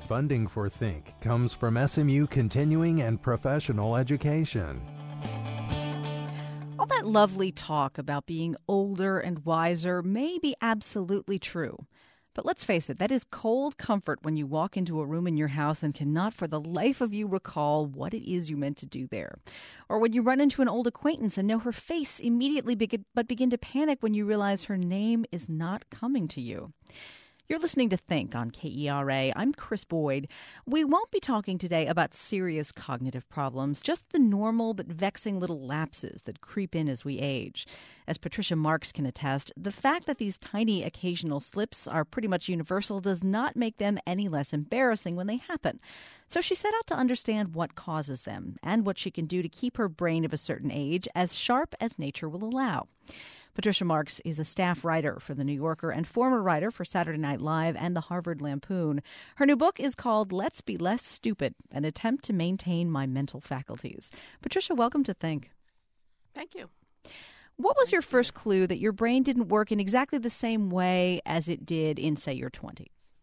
Funding for Think comes from SMU Continuing and Professional Education. All that lovely talk about being older and wiser may be absolutely true. But let's face it, that is cold comfort when you walk into a room in your house and cannot for the life of you recall what it is you meant to do there. Or when you run into an old acquaintance and know her face immediately but begin to panic when you realize her name is not coming to you. You're listening to Think on KERA. I'm Chris Boyd. We won't be talking today about serious cognitive problems, just the normal but vexing little lapses that creep in as we age. As Patricia Marks can attest, the fact that these tiny occasional slips are pretty much universal does not make them any less embarrassing when they happen. So she set out to understand what causes them and what she can do to keep her brain of a certain age as sharp as nature will allow. Patricia Marks is a staff writer for The New Yorker and former writer for Saturday Night Live and the Harvard Lampoon. Her new book is called Let's Be Less Stupid, an attempt to maintain my mental faculties. Patricia, welcome to Think. Thank you. What was your first clue that your brain didn't work in exactly the same way as it did in, say, your 20s?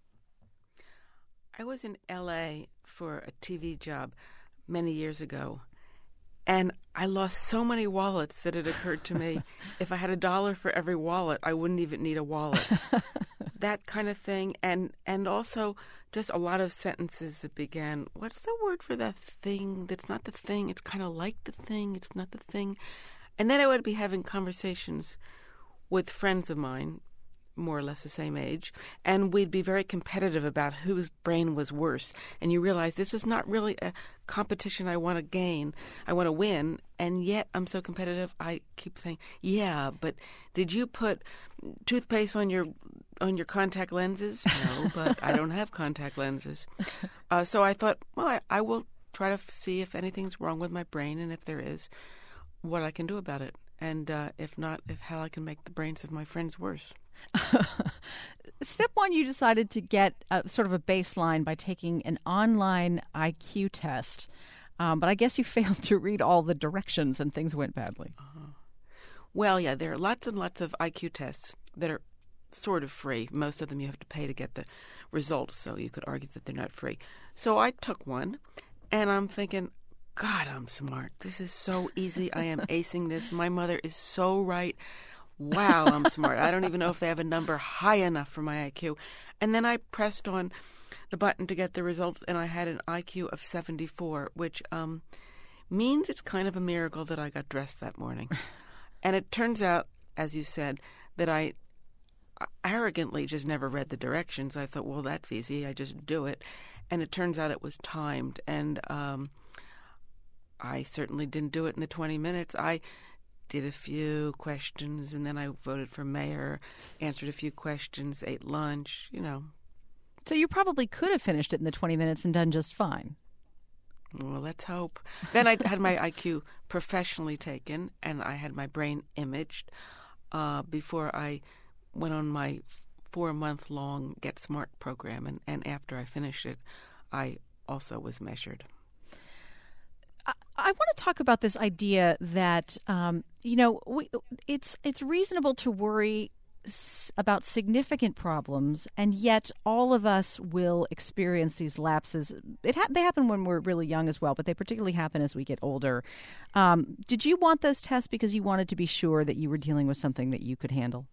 I was in L.A. for a TV job many years ago, and I lost so many wallets that it occurred to me, if I had $1 for every wallet, I wouldn't even need a wallet. That kind of thing. And also just a lot of sentences that began, what's the word for that thing that's not the thing? It's kind of like the thing. It's not the thing. And then I would be having conversations with friends of mine, more or less the same age, and we'd be very competitive about whose brain was worse. And you realize this is not really a competition I want to gain. I want to win, and yet I'm so competitive. I keep saying, yeah, but did you put toothpaste on your contact lenses? No, but I don't have contact lenses. So I thought, well, I will try to see if anything's wrong with my brain, and if there is, what I can do about it. And if not, how I can make the brains of my friends worse. Step one, you decided to get sort of a baseline by taking an online IQ test. But I guess you failed to read all the directions and things went badly. Well, yeah, there are lots and lots of IQ tests that are sort of free. Most of them you have to pay to get the results, so you could argue that they're not free. So I took one, and I'm thinking, God, I'm smart. This is so easy. I am acing this. My mother is so right. Wow, I'm smart. I don't even know if they have a number high enough for my IQ. And then I pressed on the button to get the results, and I had an IQ of 74, which means it's kind of a miracle that I got dressed that morning. And it turns out, as you said, that I arrogantly just never read the directions. I thought, well, that's easy. I just do it. And it turns out it was timed. And I certainly didn't do it in the 20 minutes. I did a few questions, and then I voted for mayor, answered a few questions, ate lunch, So you probably could have finished it in the 20 minutes and done just fine. Well, let's hope. Then I had my IQ professionally taken, and I had my brain imaged before I went on my 4-month-long Get Smart program, and after I finished it, I also was measured. I want to talk about this idea that, it's reasonable to worry about significant problems, and yet all of us will experience these lapses. They happen when we're really young as well, but they particularly happen as we get older. Did you want those tests because you wanted to be sure that you were dealing with something that you could handle?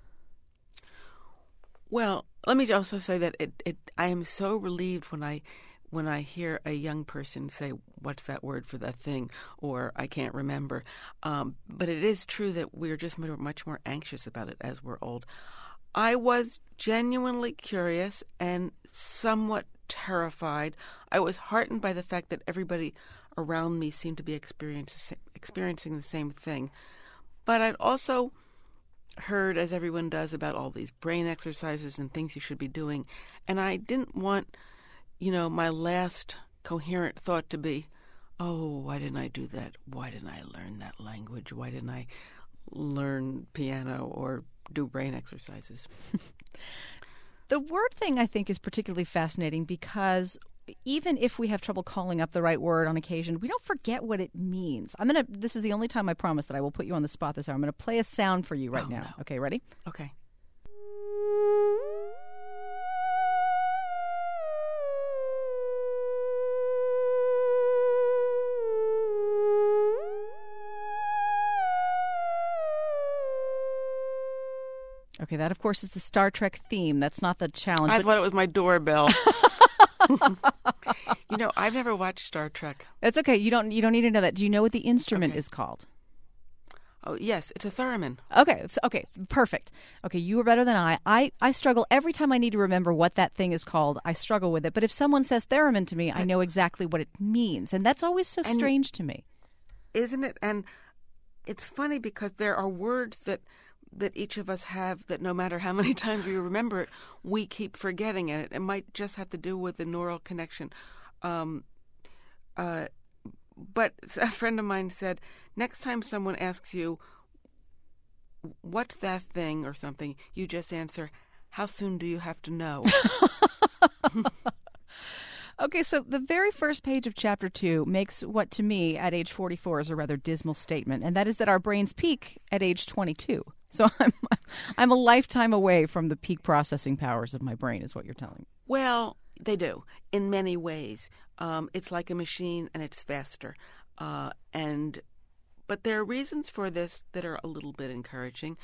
Well, let me also say that I am so relieved when I hear a young person say, what's that word for that thing, or I can't remember. But it is true that we're just much more anxious about it as we're old. I was genuinely curious and somewhat terrified. I was heartened by the fact that everybody around me seemed to be experiencing the same thing. But I'd also heard, as everyone does, about all these brain exercises and things you should be doing. And I didn't want my last coherent thought to be, oh, why didn't I do that? Why didn't I learn that language? Why didn't I learn piano or do brain exercises? The word thing, I think, is particularly fascinating because even if we have trouble calling up the right word on occasion, we don't forget what it means. This is the only time I promise that I will put you on the spot this hour. I'm going to play a sound for you right now. No. Okay, ready? Okay. Okay, that, of course, is the Star Trek theme. That's not the challenge. I thought it was my doorbell. I've never watched Star Trek. It's okay. You don't need to know that. Do you know what the instrument is called? Oh, yes. It's a theremin. Okay. Okay. Perfect. Okay. You were better than I. I struggle every time I need to remember what that thing is called. I struggle with it. But if someone says theremin to me, I know exactly what it means. And that's always so strange to me. Isn't it? And it's funny because there are words that each of us have that no matter how many times we remember it, we keep forgetting it. It might just have to do with the neural connection. But a friend of mine said, next time someone asks you, what's that thing or something, you just answer, how soon do you have to know? Okay, so the very first page of Chapter 2 makes what to me at age 44 is a rather dismal statement, and that is that our brains peak at age 22. So I'm a lifetime away from the peak processing powers of my brain is what you're telling me. Well, they do in many ways. It's like a machine and it's faster. But there are reasons for this that are a little bit encouraging.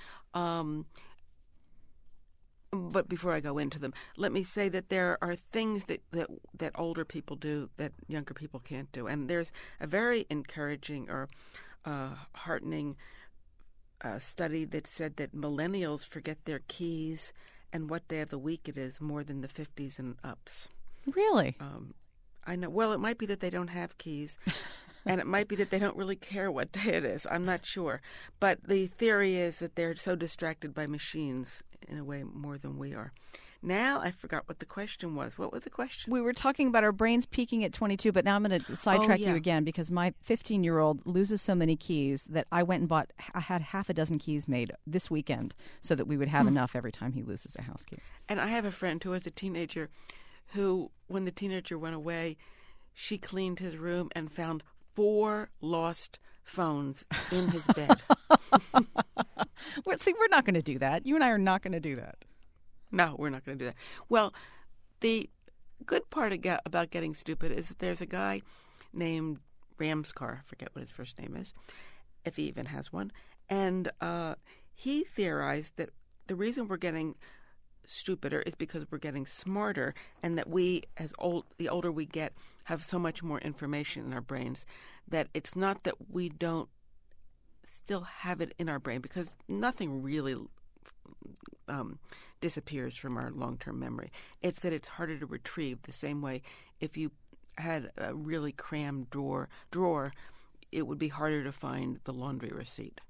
But before I go into them, let me say that there are things that older people do that younger people can't do. And there's a very encouraging or heartening study that said that millennials forget their keys and what day of the week it is more than the 50s and ups. Really? I know. Well, it might be that they don't have keys, and it might be that they don't really care what day it is. I'm not sure. But the theory is that they're so distracted by machines in a way more than we are. Now I forgot what the question was. What was the question? We were talking about our brains peaking at 22, but now I'm going to sidetrack you again because my 15-year-old loses so many keys that I went and I had half a dozen keys made this weekend so that we would have enough every time he loses a house key. And I have a friend who was a teenager who, when the teenager went away, she cleaned his room and found 4 lost phones in his bed. See, we're not going to do that. You and I are not going to do that. No, we're not going to do that. Well, the good part about getting stupid is that there's a guy named Ramskar, I forget what his first name is, if he even has one, and he theorized that the reason we're getting stupider is because we're getting smarter, and that we, the older we get, have so much more information in our brains that it's not that we don't still have it in our brain, because nothing really disappears from our long-term memory. It's that it's harder to retrieve. The same way, if you had a really crammed drawer, it would be harder to find the laundry receipt.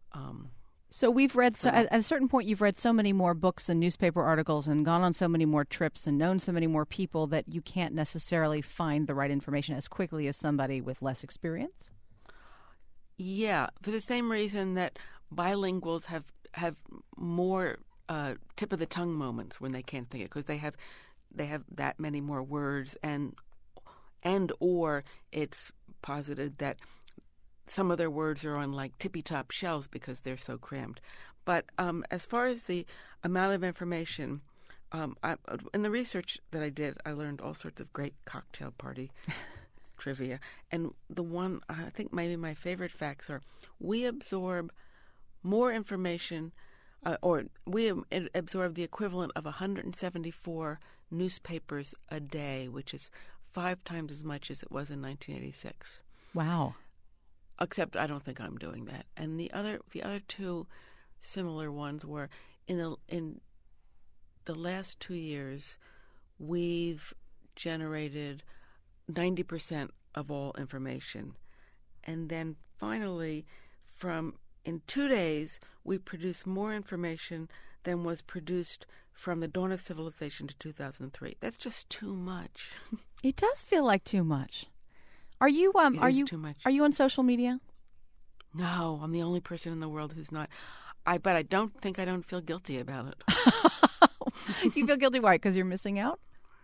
So we've read, at a certain point, you've read so many more books and newspaper articles and gone on so many more trips and known so many more people that you can't necessarily find the right information as quickly as somebody with less experience? Yeah, for the same reason that bilinguals have more tip-of-the-tongue moments when they can't think it, because they have that many more words, and or it's posited that some of their words are on like tippy-top shelves because they're so crammed. But as far as the amount of information, in the research that I did, I learned all sorts of great cocktail party trivia. And the one, I think maybe my favorite facts are, we absorb more information, or we absorb the equivalent of 174 newspapers a day, which is 5 times as much as it was in 1986. Wow. Except I don't think I'm doing that. And the other 2 similar ones were in the last 2 years, we've generated 90% of all information. And then finally, in 2 days, we produced more information than was produced from the dawn of civilization to 2003. That's just too much. It does feel like too much. Are you too much. Are you on social media? No, I'm the only person in the world who's not. But I don't feel guilty about it. You feel guilty why? Because you're missing out?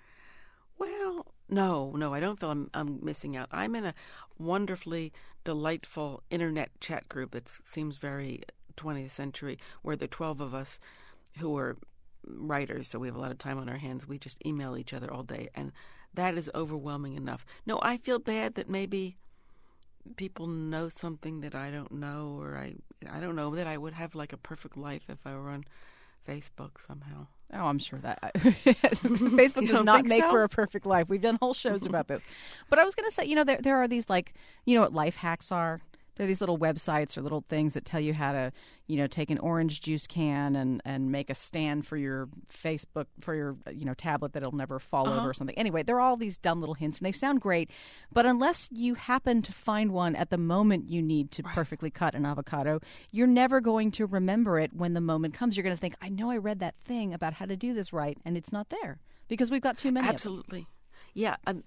Well, no, I don't feel I'm missing out. I'm in a wonderfully delightful internet chat group that seems very 20th century, where the 12 of us who are writers, so we have a lot of time on our hands, we just email each other all day, and that is overwhelming enough. No, I feel bad that maybe people know something that I don't know, or I don't know that I would have like a perfect life if I were on Facebook somehow. Oh, I'm sure that Facebook does not make for a perfect life. We've done whole shows about this. But I was going to say, there are these what life hacks are. There are these little websites or little things that tell you how to, take an orange juice can and make a stand for your Facebook, for your, tablet that'll never fall over or something. Anyway, there are all these dumb little hints, and they sound great. But unless you happen to find one at the moment you need to perfectly cut an avocado, you're never going to remember it when the moment comes. You're going to think, I know I read that thing about how to do this right, and it's not there because we've got too many Absolutely. Yeah, and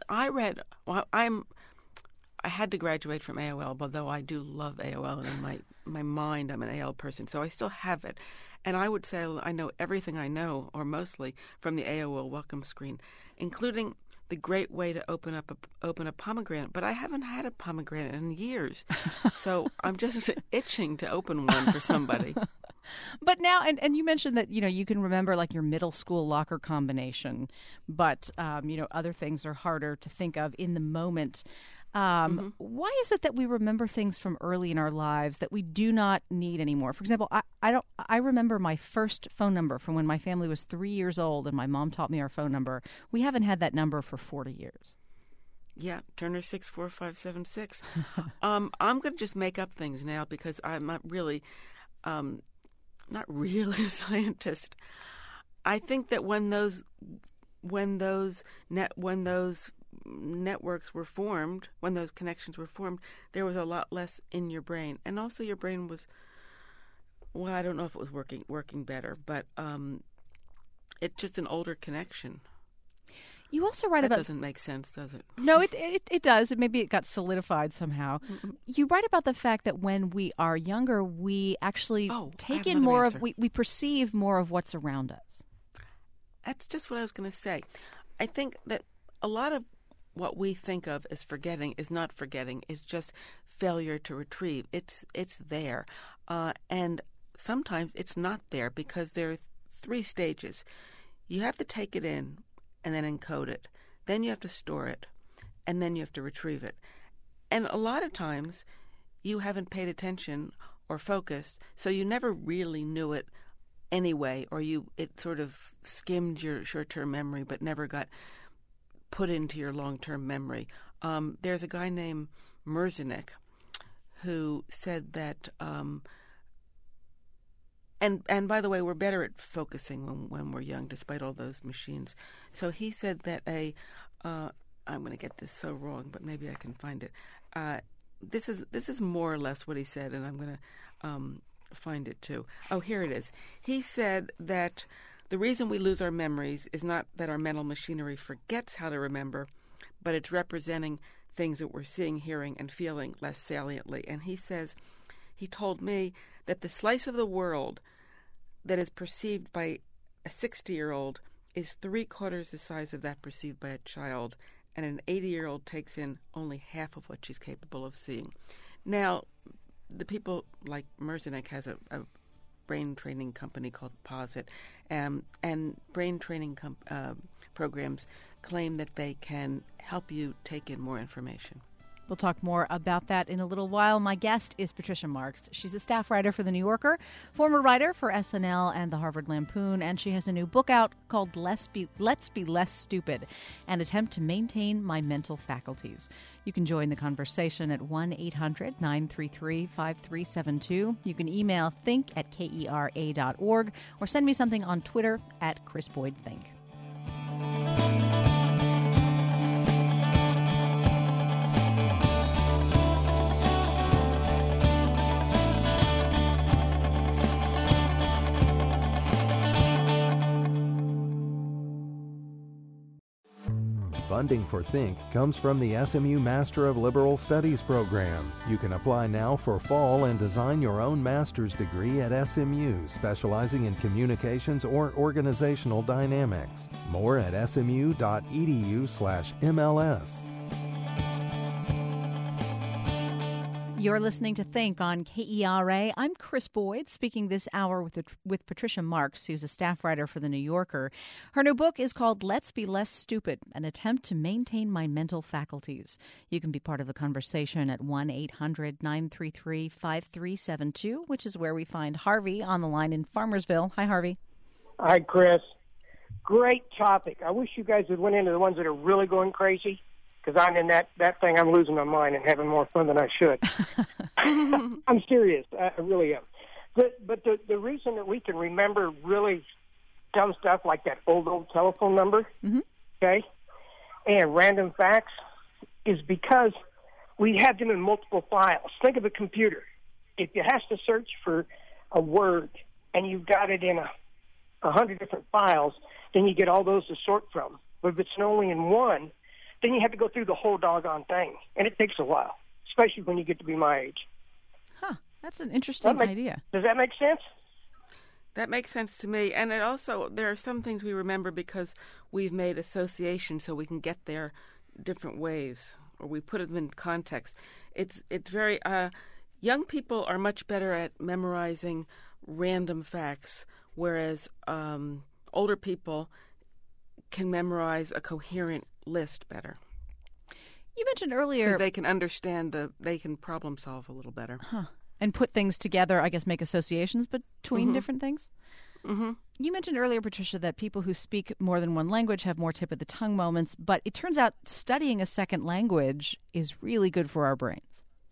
I had to graduate from AOL, although I do love AOL, and in my mind I'm an AOL person, so I still have it. And I would say I know everything I know, or mostly, from the AOL welcome screen, including the great way to open a pomegranate. But I haven't had a pomegranate in years, so I'm just itching to open one for somebody. But now, and you mentioned that, you can remember like your middle school locker combination, but, other things are harder to think of in the moment. Why is it that we remember things from early in our lives that we do not need anymore? For example, I remember my first phone number from when my family was 3 years old and my mom taught me our phone number. We haven't had that number for 40 years. Yeah, Turner 64576. I'm going to just make up things now because I'm not really a scientist. I think that when those networks were formed, when those connections were formed, there was a lot less in your brain, and also your brain was, well, I don't know if it was working better, but it's just an older connection. You also write about... That doesn't make sense, does it? No, it does. Maybe it got solidified somehow. Mm-mm. You write about the fact that when we are younger, we actually take in more of... We perceive more of what's around us. That's just what I was going to say. I think that a lot of what we think of as forgetting is not forgetting. It's just failure to retrieve. It's there. And sometimes it's not there because there are 3 stages. You have to take it in and then encode it. Then you have to store it. And then you have to retrieve it. And a lot of times you haven't paid attention or focused, so you never really knew it anyway, or it sort of skimmed your short-term memory but never got put into your long-term memory. There's a guy named Merzenich who said that, and by the way, we're better at focusing when we're young, despite all those machines. So he said that I'm going to get this so wrong, but maybe I can find it. This is more or less what he said, and I'm going to find it too. Oh, here it is. He said that the reason we lose our memories is not that our mental machinery forgets how to remember, but it's representing things that we're seeing, hearing, and feeling less saliently. And he says, he told me that the slice of the world that is perceived by a 60-year-old is 3/4 the size of that perceived by a child, and an 80-year-old takes in only half of what she's capable of seeing. Now, the people like Merzenich has a brain training company called Posit, and brain training programs claim that they can help you take in more information. We'll talk more about that in a little while. My guest is Patricia Marks. She's a staff writer for The New Yorker, former writer for SNL and the Harvard Lampoon, and she has a new book out called Let's Be Less Stupid, an attempt to maintain my mental faculties. You can join the conversation at 1-800-933-5372. You can email think@kera.org or send me something on Twitter @ChrisBoydThink. Funding for Think comes from the SMU Master of Liberal Studies program. You can apply now for fall and design your own master's degree at SMU, specializing in communications or organizational dynamics. More at smu.edu/MLS. You're listening to Think on KERA. I'm Chris Boyd, speaking this hour with Patricia Marks, who's a staff writer for The New Yorker. Her new book is called Let's Be Less Stupid, an attempt to maintain my mental faculties. You can be part of the conversation at 1-800-933-5372, which is where we find Harvey on the line in Farmersville. Hi, Harvey. Hi, Chris. Great topic. I wish you guys would went into the ones that are really going crazy, because I'm in that thing. I'm losing my mind and having more fun than I should. I'm serious. I really am. But the reason that we can remember really dumb stuff like that old telephone number, okay, and random facts is because we have them in multiple files. Think of a computer. If it has to search for a word and you've got it in 100 different files, then you get all those to sort from. But if it's only in one, then you have to go through the whole doggone thing, and it takes a while, especially when you get to be my age. Huh, that's an interesting idea. Does that make sense? That makes sense to me. And it also, there are some things we remember because we've made associations so we can get there different ways, or we put them in context. It's very, young people are much better at memorizing random facts, whereas older people can memorize a coherent list better. You mentioned earlier... They can understand, they can problem solve a little better. Huh. And put things together, I guess, make associations between different things? Mm-hmm. You mentioned earlier, Patricia, that people who speak more than one language have more tip-of-the-tongue moments, but it turns out studying a second language is really good for our brains.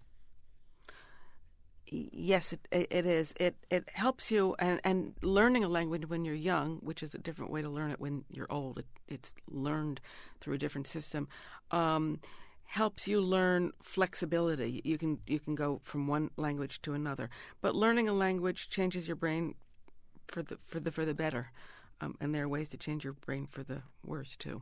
Yes, it is. It helps you, and learning a language when you're young, which is a different way to learn it when you're old. It's learned through a different system. Helps you learn flexibility. You can go from one language to another. But learning a language changes your brain for the better, and there are ways to change your brain for the worse too.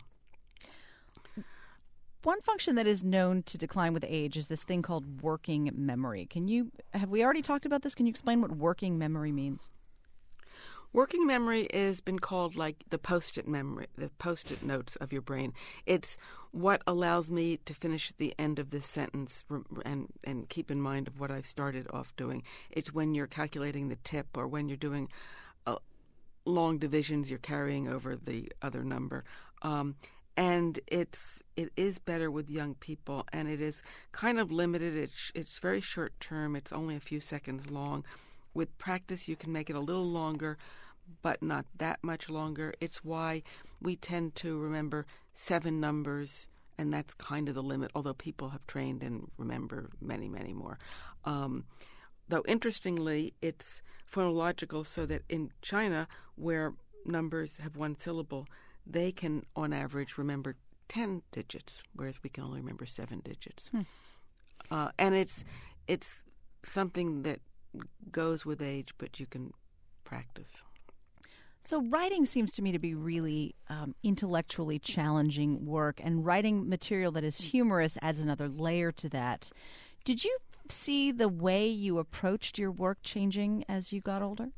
One function that is known to decline with age is this thing called working memory. Have we already talked about this? Can you explain what working memory means? Working memory has been called like the Post-it memory, the Post-it notes of your brain. It's what allows me to finish the end of this sentence and keep in mind of what I've started off doing. It's when you're calculating the tip, or when you're doing long divisions, you're carrying over the other number. And it is better with young people, and it is kind of limited. It's very short term. It's only a few seconds long. With practice, you can make it a little longer, but not that much longer. It's why we tend to remember 7 numbers, and that's kind of the limit, although people have trained and remember many, many more. Though, interestingly, it's phonological, so that in China, where numbers have one syllable, they can, on average, remember 10 digits, whereas we can only remember 7 digits. And it's something that goes with age, but you can practice. So writing seems to me to be really intellectually challenging work, and writing material that is humorous adds another layer to that. Did you see the way you approached your work changing as you got older?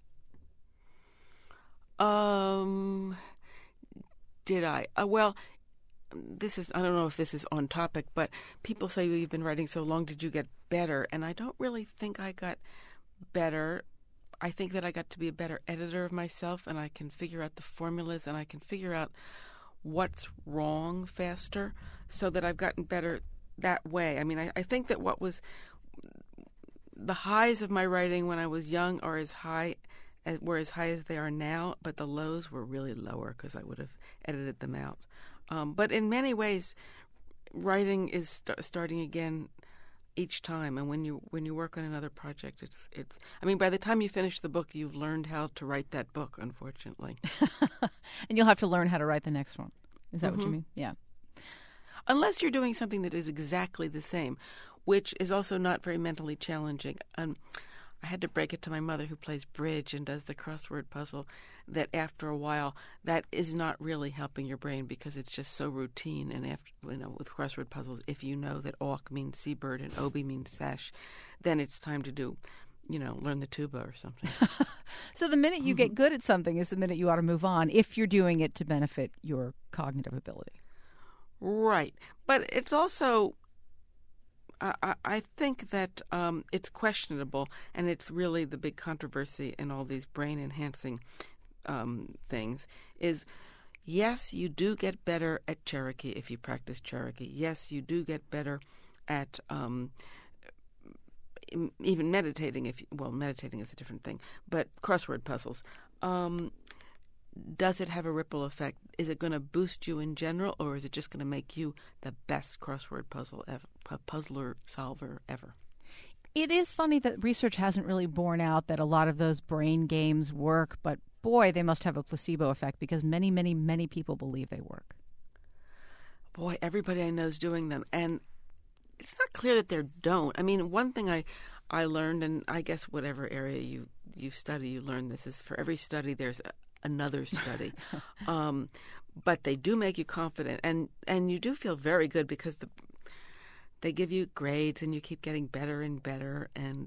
Did I? Well, I don't know if this is on topic, but people say, well, you've been writing so long, did you get better? And I don't really think I got better. I think that I got to be a better editor of myself, and I can figure out the formulas, and I can figure out what's wrong faster, so that I've gotten better that way. I mean, I think that what was the highs of my writing when I was young were as high as they are now, but the lows were really lower because I would have edited them out. But in many ways, writing is starting again each time. And when you work on another project, it's. I mean, by the time you finish the book, you've learned how to write that book. Unfortunately, and you'll have to learn how to write the next one. Is that what you mean? Yeah. Unless you're doing something that is exactly the same, which is also not very mentally challenging. I had to break it to my mother, who plays bridge and does the crossword puzzle, that after a while, that is not really helping your brain because it's just so routine. And after, with crossword puzzles, if you know that auk means seabird and obi means sash, then it's time to do, learn the tuba or something. So the minute you get good at something is the minute you ought to move on, if you're doing it to benefit your cognitive ability. Right. But it's also, I think that it's questionable, and it's really the big controversy in all these brain-enhancing things, is yes, you do get better at Cherokee if you practice Cherokee. Yes, you do get better at even meditating. Meditating is a different thing, but crossword puzzles. does it have a ripple effect? Is it going to boost you in general, or is it just going to make you the best crossword puzzler solver ever? It is funny that research hasn't really borne out that a lot of those brain games work, but boy, they must have a placebo effect because many, many, many people believe they work. Boy, everybody I know is doing them, and it's not clear that they don't. I mean, one thing I learned, and I guess whatever area you study, you learn this, is for every study there's another study. But they do make you confident, and you do feel very good because they give you grades and you keep getting better and better, and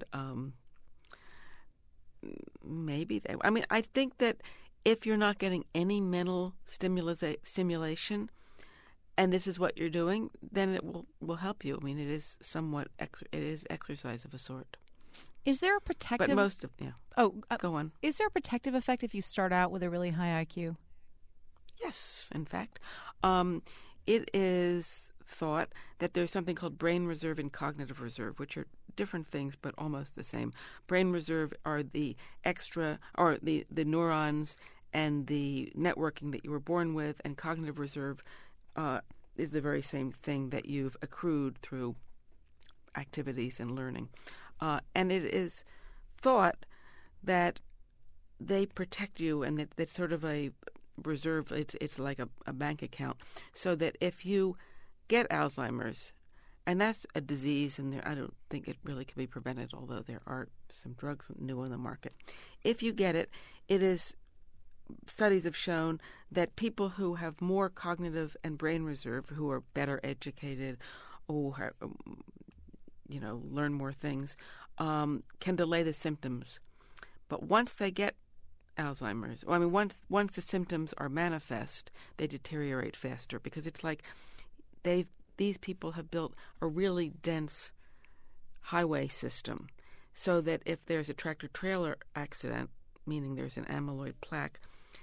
I think that if you're not getting any mental stimulation, and this is what you're doing, then it will help you. I mean, it is somewhat it is exercise of a sort. Is there a protective? But most of go on. Is there a protective effect if you start out with a really high IQ? Yes, in fact, it is thought that there's something called brain reserve and cognitive reserve, which are different things but almost the same. Brain reserve are the extra, or the neurons and the networking that you were born with, and cognitive reserve is the very same thing that you've accrued through activities and learning. And it is thought that they protect you, and that it's sort of a reserve. It's like a bank account, so that if you get Alzheimer's, and that's a disease, and I don't think it really can be prevented, although there are some drugs new on the market. If you get it, studies have shown that people who have more cognitive and brain reserve, who are better educated, or learn more things, can delay the symptoms. But once they get Alzheimer's, once the symptoms are manifest, they deteriorate faster, because it's like these people have built a really dense highway system, so that if there's a tractor-trailer accident, meaning there's an amyloid plaque,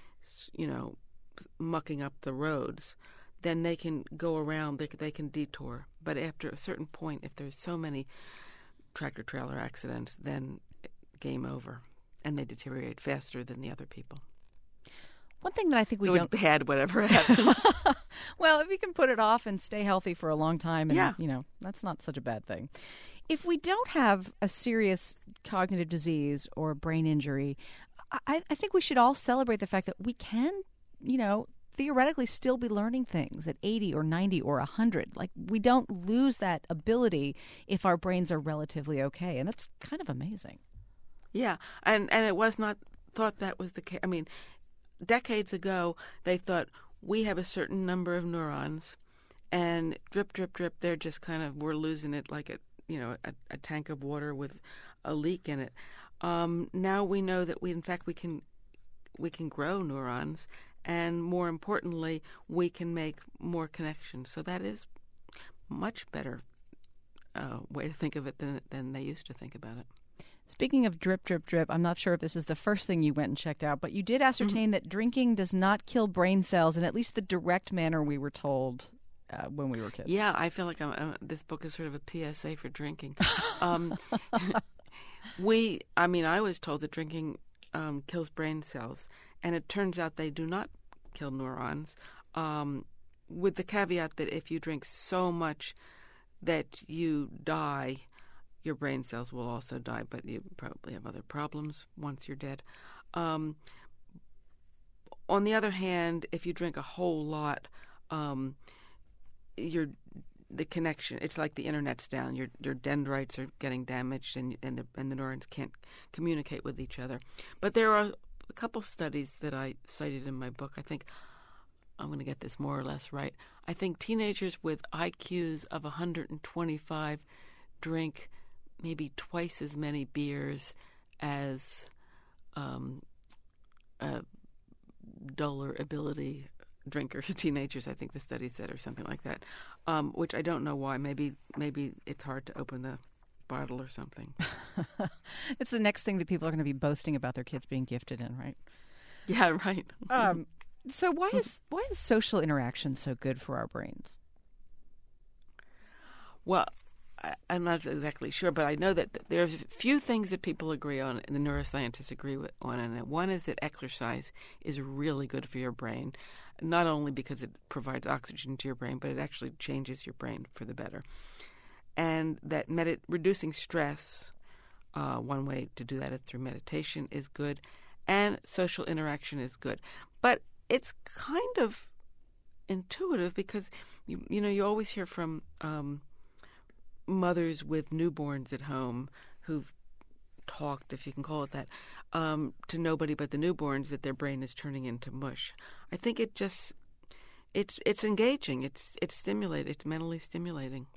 mucking up the roads, then they can go around, they can detour. But after a certain point, if there's so many tractor-trailer accidents, then game over, and they deteriorate faster than the other people. One thing that I think we don't... it's bad, whatever happens. Well, if you can put it off and stay healthy for a long time, and that's not such a bad thing. If we don't have a serious cognitive disease or brain injury, I think we should all celebrate the fact that we can, theoretically still be learning things at 80 or 90 or 100. Like, we don't lose that ability if our brains are relatively okay, and that's kind of amazing. Yeah, and it was not thought that was the case. I mean, decades ago, they thought we have a certain number of neurons, and drip, drip, drip, they're just we're losing it like a tank of water with a leak in it. Now we know that we can grow neurons, and more importantly, we can make more connections. So that is much better way to think of it than they used to think about it. Speaking of drip, drip, drip, I'm not sure if this is the first thing you went and checked out, but you did ascertain that drinking does not kill brain cells in at least the direct manner we were told when we were kids. Yeah, I feel like this book is sort of a PSA for drinking. I was told that drinking kills brain cells, and it turns out they do not kill neurons, with the caveat that if you drink so much that you die, your brain cells will also die, but you probably have other problems once you're dead. On the other hand, if you drink a whole lot, the connection, it's like the internet's down. Your dendrites are getting damaged, and the neurons can't communicate with each other. But there are a couple studies that I cited in my book. I think I'm going to get this more or less right. I think teenagers with IQs of 125 drink maybe twice as many beers as duller ability drinkers, teenagers, I think the study said, or something like that, which I don't know why. Maybe it's hard to open the bottle or something. It's the next thing that people are going to be boasting about their kids being gifted in, right? Yeah, right. So why is social interaction so good for our brains? Well, I'm not exactly sure, but I know that there's a few things that people agree on, and the neuroscientists agree on. And one is that exercise is really good for your brain, not only because it provides oxygen to your brain, but it actually changes your brain for the better. And that reducing stress, one way to do that is through meditation, is good, and social interaction is good. But it's kind of intuitive because you always hear from mothers with newborns at home who've talked, if you can call it that, to nobody but the newborns, that their brain is turning into mush. I think it's engaging, it's stimulating, it's mentally stimulating.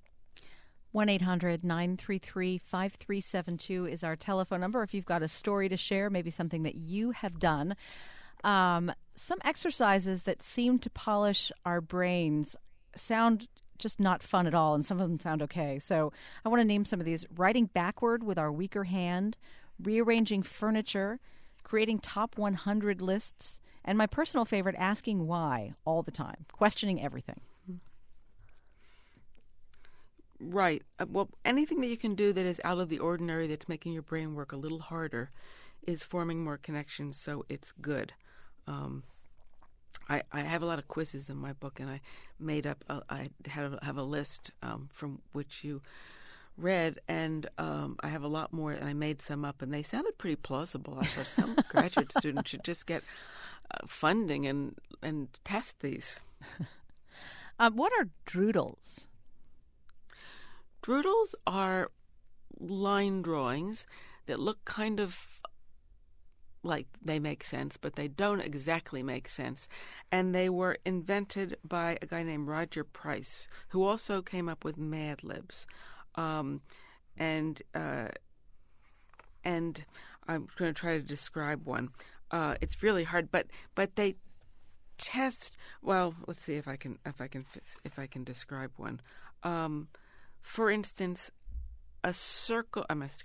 1-800-933-5372 is our telephone number if you've got a story to share, maybe something that you have done. Some exercises that seem to polish our brains sound just not fun at all, and some of them sound okay. So I want to name some of these. Writing backward with our weaker hand, rearranging furniture, creating top 100 lists, and my personal favorite, asking why all the time, questioning everything. Right. Well, anything that you can do that is out of the ordinary, that's making your brain work a little harder, is forming more connections, so it's good. I have a lot of quizzes in my book, and I made up. I have a list from which you read, and I have a lot more, and I made some up, and they sounded pretty plausible. I thought some graduate student should just get funding and test these. What are droodles? Droodles are line drawings that look kind of like they make sense, but they don't exactly make sense. And they were invented by a guy named Roger Price, who also came up with Mad Libs. And I'm going to try to describe one. It's really hard, but they test. Well, let's see if I can describe one. For instance, a square,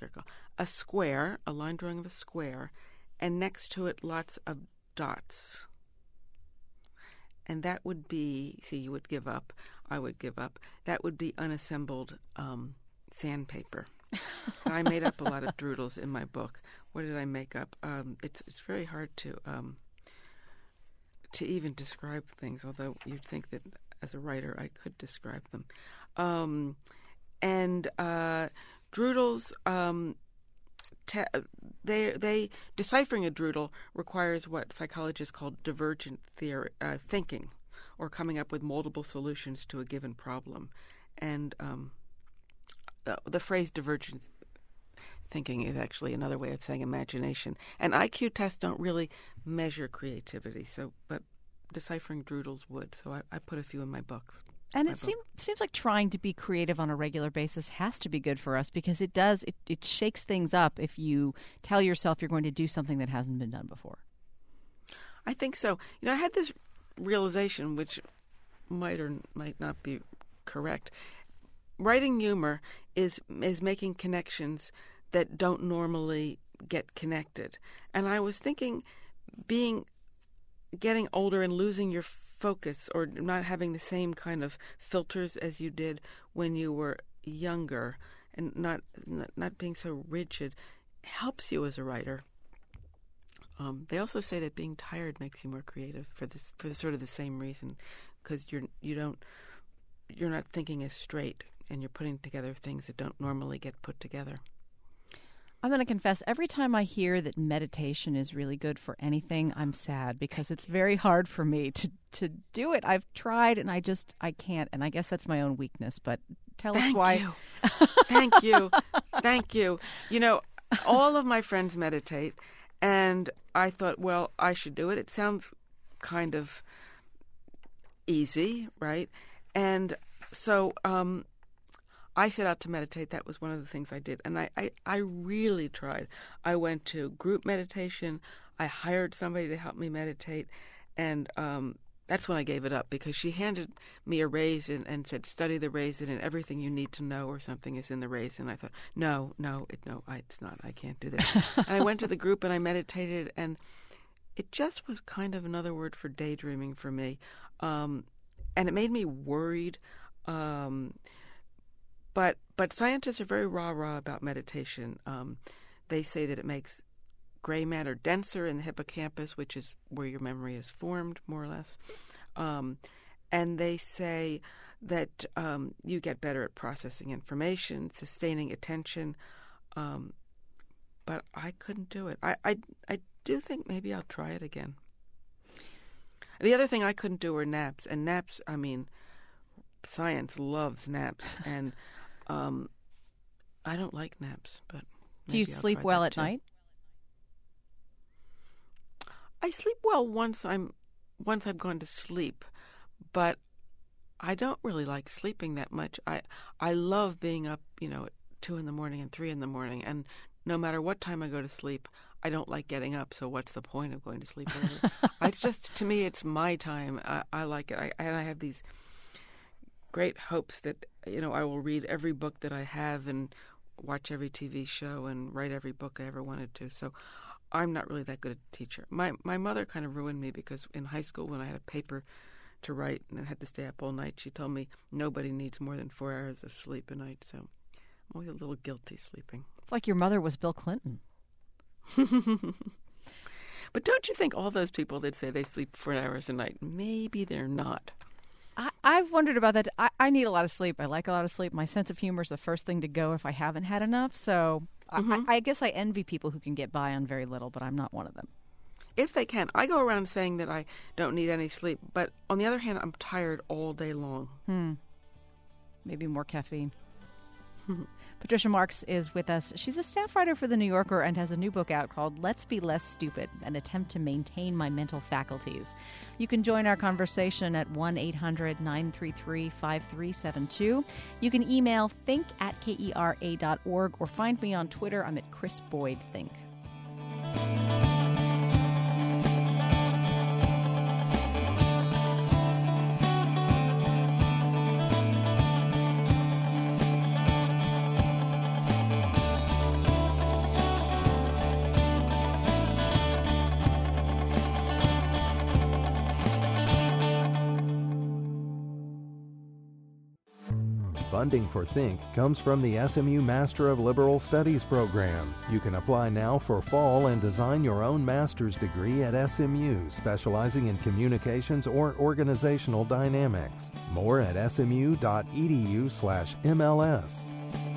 a line drawing of a square, and next to it lots of dots. And that would be, you would give up, I would give up, that would be unassembled sandpaper. I made up a lot of droodles in my book. What did I make up? It's very hard to even describe things, although you'd think that as a writer I could describe them. And droodles, they deciphering a droodle requires what psychologists call divergent thinking, or coming up with multiple solutions to a given problem. And the phrase divergent thinking is actually another way of saying imagination. And IQ tests don't really measure creativity, but deciphering droodles would. So I put a few in my books. And it seems like trying to be creative on a regular basis has to be good for us, because it shakes things up if you tell yourself you're going to do something that hasn't been done before. I think so. I had this realization, which might or might not be correct. Writing humor is making connections that don't normally get connected. And I was thinking, getting older and losing your focus, or not having the same kind of filters as you did when you were younger, and not being so rigid, helps you as a writer. They also say that being tired makes you more creative for sort of the same reason, because you're not thinking as straight, and you're putting together things that don't normally get put together. I'm going to confess, every time I hear that meditation is really good for anything, I'm sad, because it's very hard for me to do it. I've tried, and I can't, and I guess that's my own weakness, but tell us why. Thank you. Thank you. All of my friends meditate, and I thought, well, I should do it. It sounds kind of easy, right? And so I set out to meditate. That was one of the things I did. And I really tried. I went to group meditation. I hired somebody to help me meditate. And that's when I gave it up, because she handed me a raisin and said, study the raisin, and everything you need to know or something is in the raisin. I thought, no, it's not. I can't do that. And I went to the group and I meditated, and it just was kind of another word for daydreaming for me. And it made me worried. But scientists are very rah-rah about meditation. They say that it makes gray matter denser in the hippocampus, which is where your memory is formed, more or less. And they say that you get better at processing information, sustaining attention. But I couldn't do it. I do think maybe I'll try it again. The other thing I couldn't do were naps. And naps, I mean, science loves naps. And I don't like naps. But do you sleep well at night? I sleep well once I've gone to sleep. But I don't really like sleeping that much. I love being up, at 2 a.m. and 3 a.m. And no matter what time I go to sleep, I don't like getting up. So what's the point of going to sleep early? It's just, to me, it's my time. I like it. And I have these great hopes that, I will read every book that I have and watch every TV show and write every book I ever wanted to. So I'm not really that good a teacher. My mother kind of ruined me because in high school when I had a paper to write and I had to stay up all night, she told me nobody needs more than 4 hours of sleep a night. So I'm always a little guilty sleeping. It's like your mother was Bill Clinton. But don't you think all those people that say they sleep 4 hours a night, maybe they're not? I've wondered about that. I need a lot of sleep. I like a lot of sleep. My sense of humor is the first thing to go if I haven't had enough. So I guess I envy people who can get by on very little, but I'm not one of them. If they can. I go around saying that I don't need any sleep, but on the other hand, I'm tired all day long. Maybe more caffeine. Patricia Marks is with us. She's a staff writer for The New Yorker and has a new book out called Let's Be Less Stupid, an attempt to maintain my mental faculties. You can join our conversation at 1-800-933-5372. You can email think@kera.org or find me on Twitter. I'm at Chris Boyd Think. Funding for Think comes from the SMU Master of Liberal Studies program. You can apply now for fall and design your own master's degree at SMU, specializing in communications or organizational dynamics. More at smu.edu/MLS.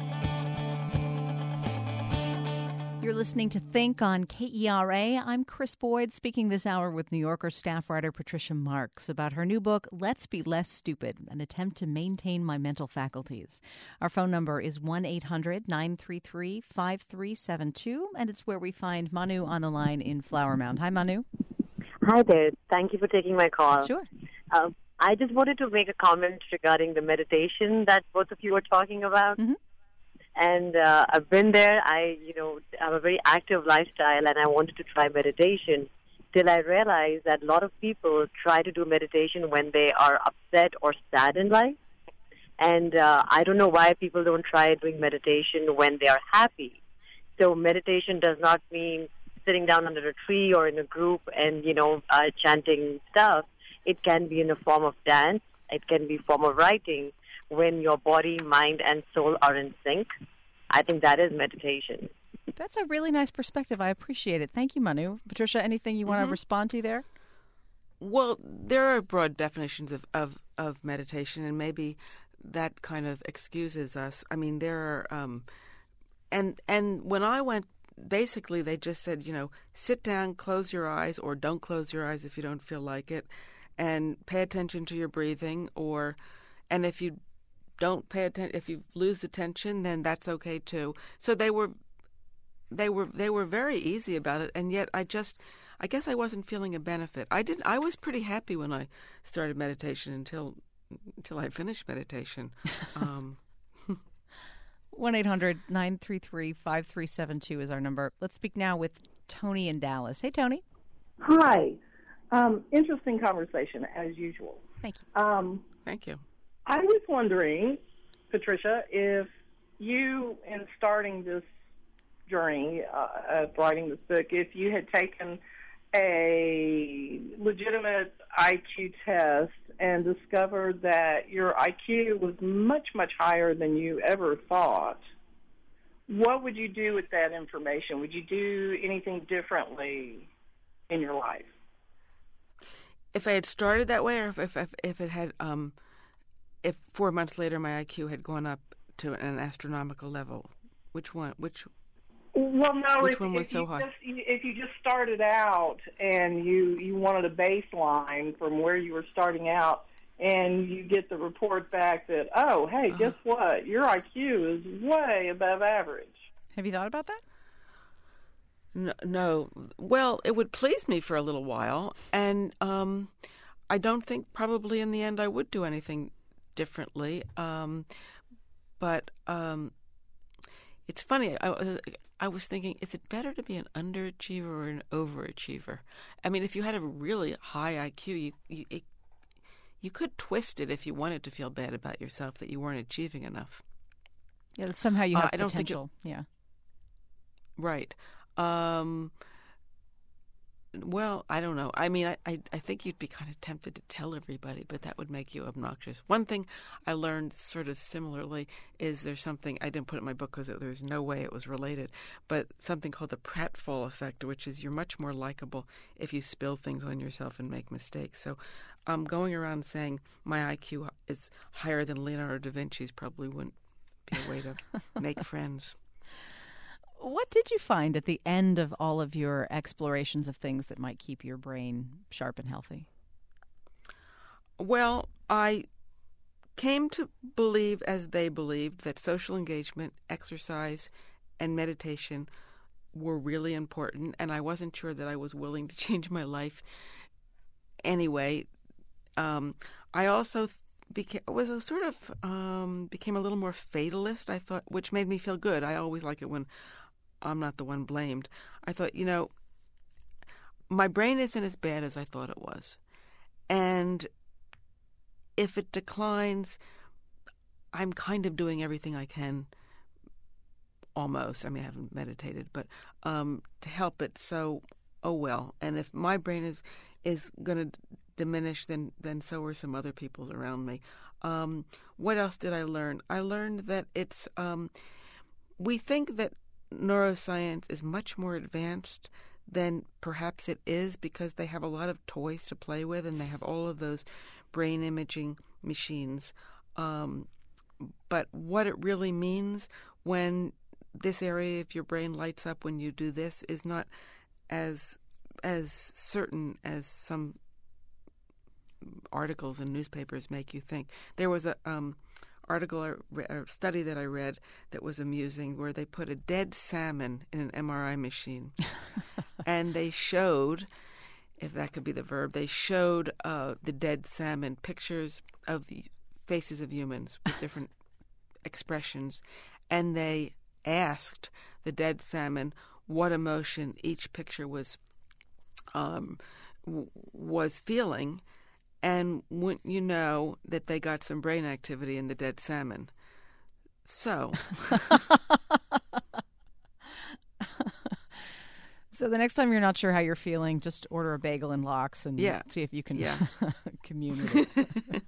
You're listening to Think on KERA. I'm Chris Boyd, speaking this hour with New Yorker staff writer Patricia Marks about her new book, Let's Be Less Stupid, an attempt to maintain my mental faculties. Our phone number is 1-800-933-5372, and it's where we find Manu on the line in Flower Mound. Hi, Manu. Hi there. Thank you for taking my call. Sure. I just wanted to make a comment regarding the meditation that both of you were talking about. Mm-hmm. And I've been there. I have a very active lifestyle, and I wanted to try meditation till I realized that a lot of people try to do meditation when they are upset or sad in life. And I don't know why people don't try doing meditation when they are happy. So meditation does not mean sitting down under a tree or in a group and, chanting stuff. It can be in a form of dance. It can be a form of writing. When your body, mind, and soul are in sync, I think that is meditation. That's a really nice perspective. I appreciate it. Thank you, Manu. Patricia, anything you want to respond to there? Well, there are broad definitions of meditation, and maybe that kind of excuses us. I mean, there are, and when I went, basically they just said, sit down, close your eyes, or don't close your eyes if you don't feel like it, and pay attention to your breathing, and if you don't pay attention, if you lose attention, then that's okay too. So they were very easy about it, and yet I guess I wasn't feeling a benefit. I was pretty happy when I started meditation until I finished meditation. 1-800-933-5372 is our number. Let's speak now with Tony in Dallas. Hey, Tony. Hi. Interesting conversation, as usual. Thank you. Thank you. I was wondering, Patricia, if you, in starting this journey of writing this book, if you had taken a legitimate IQ test and discovered that your IQ was much, much higher than you ever thought, what would you do with that information? Would you do anything differently in your life? If I had started that way, or if it had, if 4 months later my IQ had gone up to an astronomical level, which one? Well, no. Which one was so high? If you just started out and you wanted a baseline from where you were starting out, and you get the report back that, oh, hey, guess what? Your IQ is way above average. Have you thought about that? No. Well, it would please me for a little while, and I don't think probably in the end I would do anything differently. But it's funny. I was thinking, is it better to be an underachiever or an overachiever? I mean, if you had a really high IQ, you could twist it if you wanted to feel bad about yourself that you weren't achieving enough. Yeah, that somehow you have I don't potential. Yeah. Right. Well, I don't know. I mean, I think you'd be kind of tempted to tell everybody, but that would make you obnoxious. One thing I learned sort of similarly is there's something, I didn't put it in my book because there's no way it was related, but something called the pratfall effect, which is you're much more likable if you spill things on yourself and make mistakes. So going around saying my IQ is higher than Leonardo da Vinci's probably wouldn't be a way to make friends. What did you find at the end of all of your explorations of things that might keep your brain sharp and healthy? Well, I came to believe, as they believed, that social engagement, exercise, and meditation were really important, and I wasn't sure that I was willing to change my life anyway. I also became a little more fatalist, I thought, which made me feel good. I always like it when I'm not the one blamed. I thought, my brain isn't as bad as I thought it was. And if it declines, I'm kind of doing everything I can, almost. I mean, I haven't meditated, but to help it. So, oh well. And if my brain is going to diminish, then so are some other people's around me. What else did I learn? I learned that it's we think that neuroscience is much more advanced than perhaps it is because they have a lot of toys to play with and they have all of those brain imaging machines. But what it really means when this area of your brain lights up when you do this is not as certain as some articles in newspapers make you think. There was a study that I read that was amusing where they put a dead salmon in an MRI machine and they showed, if that could be the verb, they showed the dead salmon pictures of the faces of humans with different expressions, and they asked the dead salmon what emotion each picture was feeling. And wouldn't you know that they got some brain activity in the dead salmon? So. So the next time you're not sure how you're feeling, just order a bagel and lox and see if you can commune with it.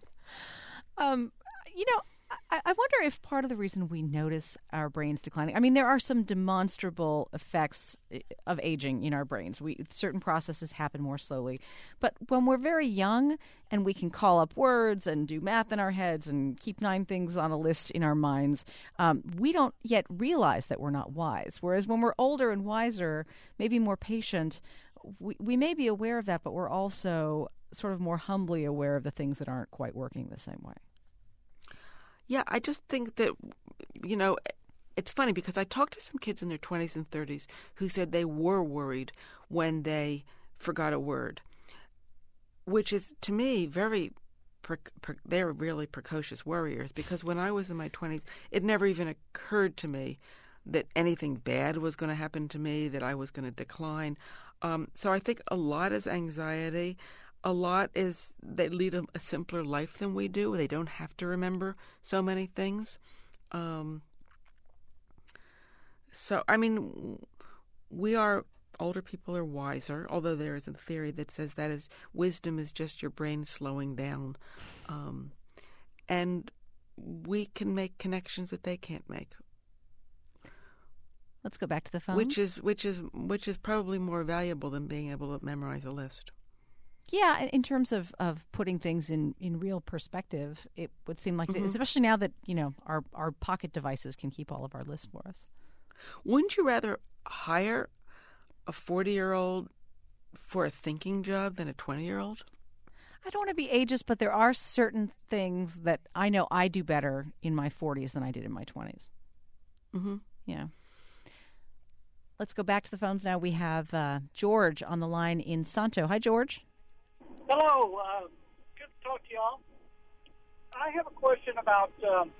I wonder if part of the reason we notice our brains declining, I mean, there are some demonstrable effects of aging in our brains. Certain processes happen more slowly. But when we're very young and we can call up words and do math in our heads and keep 9 things on a list in our minds, we don't yet realize that we're not wise. Whereas when we're older and wiser, maybe more patient, we may be aware of that, but we're also sort of more humbly aware of the things that aren't quite working the same way. Yeah, I just think that, it's funny because I talked to some kids in their 20s and 30s who said they were worried when they forgot a word, which is, to me, they're really precocious worriers because when I was in my 20s, it never even occurred to me that anything bad was going to happen to me, that I was going to decline. So I think a lot is anxiety. A lot is they lead a simpler life than we do. They don't have to remember so many things. So, I mean, we are older people are wiser, although there is a theory that says that is wisdom is just your brain slowing down. And we can make connections that they can't make. Let's go back to the phone. Which is probably more valuable than being able to memorize a list. Yeah, in terms of putting things in real perspective, it would seem like, especially now that, our pocket devices can keep all of our lists for us. Wouldn't you rather hire a 40-year-old for a thinking job than a 20-year-old? I don't want to be ageist, but there are certain things that I know I do better in my 40s than I did in my 20s. Mm-hmm. Yeah. Let's go back to the phones now. We have George on the line in Santo. Hi, George. Hello. Good to talk to y'all. I have a question about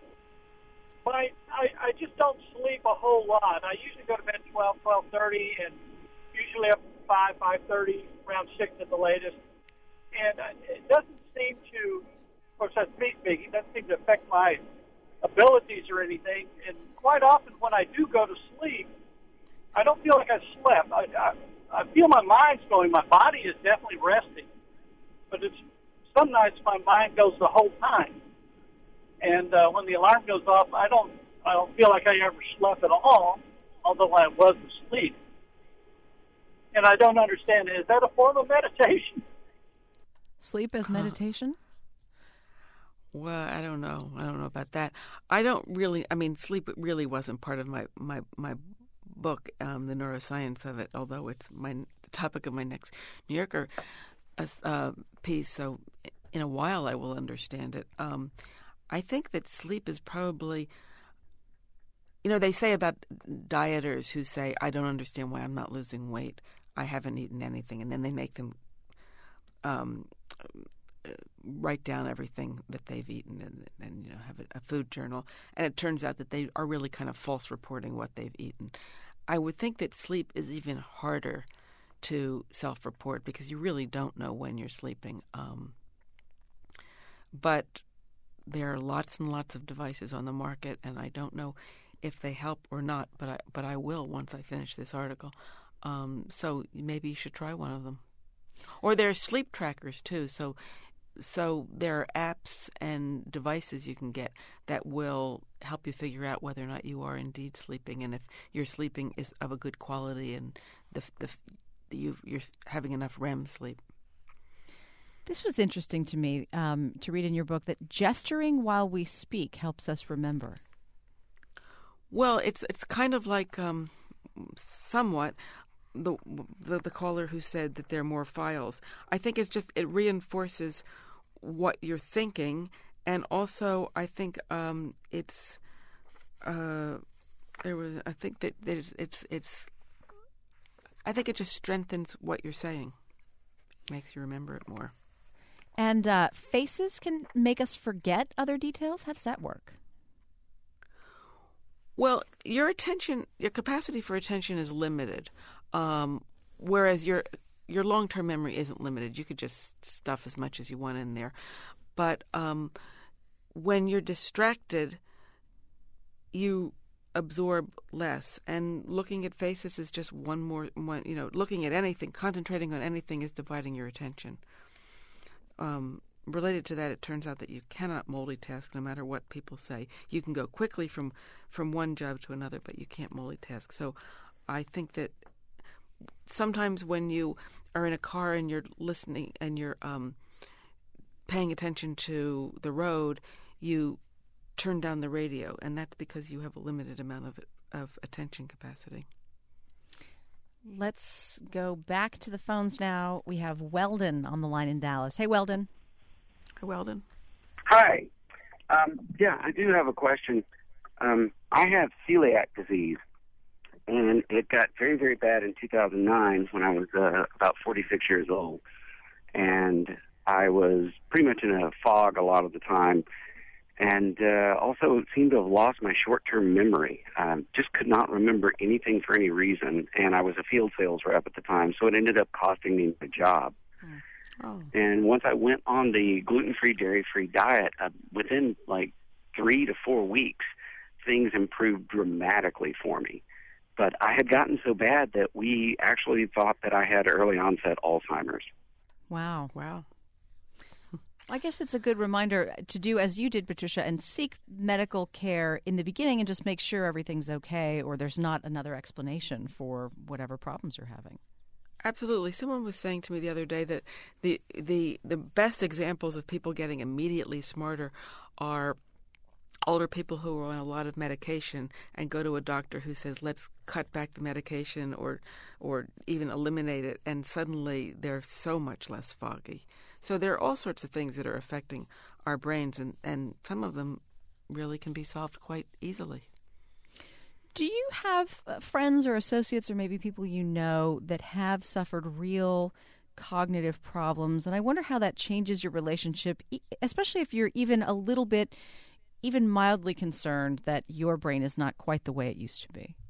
I just don't sleep a whole lot. I usually go to bed at 12:30, and usually up 5:30, around 6 at the latest. And it doesn't seem to, of course that's me speaking, it doesn't seem to affect my abilities or anything. And quite often when I do go to sleep, I don't feel like I slept. I feel my mind's going. My body is definitely resting. But some nights my mind goes the whole time. And when the alarm goes off, I don't feel like I ever slept at all, although I was asleep. And I don't understand, is that a form of meditation? Sleep as meditation? Well, I don't know. I don't know about that. Sleep really wasn't part of my book, The Neuroscience of It, although it's the topic of my next New Yorker piece, so in a while I will understand it. I think that sleep is probably, they say about dieters who say, I don't understand why I'm not losing weight. I haven't eaten anything. And then they make them write down everything that they've eaten and have a food journal. And it turns out that they are really kind of false reporting what they've eaten. I would think that sleep is even harder to self-report because you really don't know when you're sleeping. But there are lots and lots of devices on the market, and I don't know if they help or not, but I will once I finish this article. So maybe you should try one of them. Or there are sleep trackers too. So there are apps and devices you can get that will help you figure out whether or not you are indeed sleeping, and if your sleeping is of a good quality and you're having enough REM sleep. This was interesting to me to read in your book that gesturing while we speak helps us remember. Well, it's kind of like somewhat the caller who said that there are more files. I think it reinforces what you're thinking, and also I think it just strengthens what you're saying, makes you remember it more. And faces can make us forget other details. How does that work? Well, your capacity for attention is limited, whereas your long-term memory isn't limited. You could just stuff as much as you want in there. But when you're distracted, you absorb less. And looking at faces is just one. Looking at anything, concentrating on anything is dividing your attention. Related to that, it turns out that you cannot multitask no matter what people say. You can go quickly from one job to another, but you can't multitask. So I think that sometimes when you are in a car and you're listening and you're paying attention to the road, you turn down the radio, and that's because you have a limited amount of attention capacity. Let's go back to the phones now. We have Weldon on the line in Dallas. Hey, Weldon. Hi, Weldon. Hi. I do have a question. I have celiac disease, and it got very, very bad in 2009 when I was about 46 years old. And I was pretty much in a fog a lot of the time, and also seemed to have lost my short-term memory. Just could not remember anything for any reason, and I was a field sales rep at the time, so it ended up costing me my job. Oh. And once I went on the gluten-free, dairy-free diet, within like 3 to 4 weeks, things improved dramatically for me. But I had gotten so bad that we actually thought that I had early onset Alzheimer's. Wow. Wow. I guess it's a good reminder to do as you did, Patricia, and seek medical care in the beginning and just make sure everything's okay or there's not another explanation for whatever problems you're having. Absolutely. Someone was saying to me the other day that the best examples of people getting immediately smarter are older people who are on a lot of medication and go to a doctor who says, let's cut back the medication or even eliminate it, and suddenly they're so much less foggy. So there are all sorts of things that are affecting our brains, and some of them really can be solved quite easily. Do you have friends or associates or maybe people you know that have suffered real cognitive problems? And I wonder how that changes your relationship, especially if you're even a little bit, even mildly concerned that your brain is not quite the way it used to be.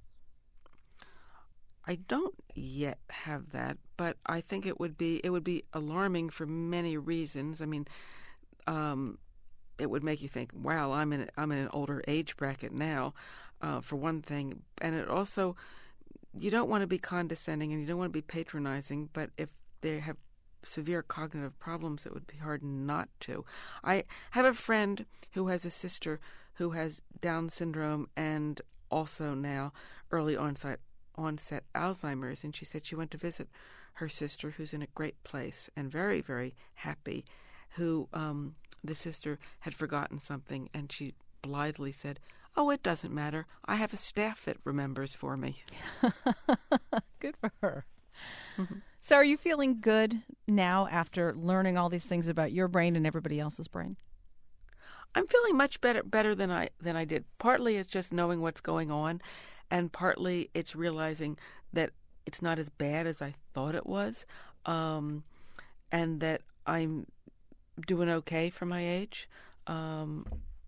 I don't yet have that, but I think it would be alarming for many reasons. I mean, it would make you think, "Wow, I'm in an older age bracket now," for one thing, and it also, you don't want to be condescending and you don't want to be patronizing, but if they have severe cognitive problems, it would be hard not to. I have a friend who has a sister who has Down syndrome and also now early onset Alzheimer's, and she said she went to visit her sister, who's in a great place and very, very happy, who the sister had forgotten something, and she blithely said, "Oh, it doesn't matter. I have a staff that remembers for me." Good for her. So are you feeling good now after learning all these things about your brain and everybody else's brain? I'm feeling much better than I did. Partly it's just knowing what's going on, and partly it's realizing that it's not as bad as I thought it was, and that I'm doing okay for my age, and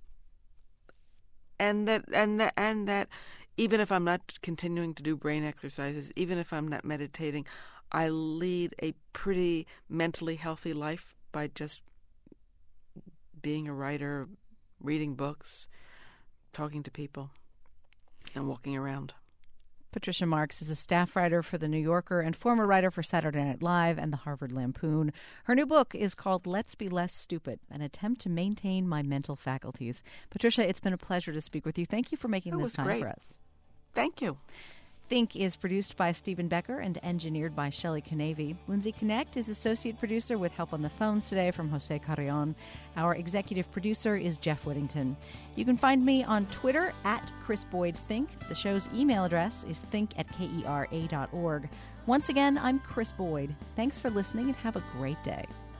that even if I'm not continuing to do brain exercises, even if I'm not meditating, I lead a pretty mentally healthy life by just being a writer, reading books, talking to people, and walking around. Patricia Marks is a staff writer for The New Yorker and former writer for Saturday Night Live and the Harvard Lampoon. Her new book is called Let's Be Less Stupid, an attempt to maintain my mental faculties. Patricia, it's been a pleasure to speak with you. Thank you for making this time for us. Thank you. Think is produced by Stephen Becker and engineered by Shelley Canavy. Lindsay Connect is associate producer with help on the phones today from Jose Carrion. Our executive producer is Jeff Whittington. You can find me on Twitter at Chris Boyd Think. The show's email address is think@kera.org. Once again, I'm Chris Boyd. Thanks for listening and have a great day.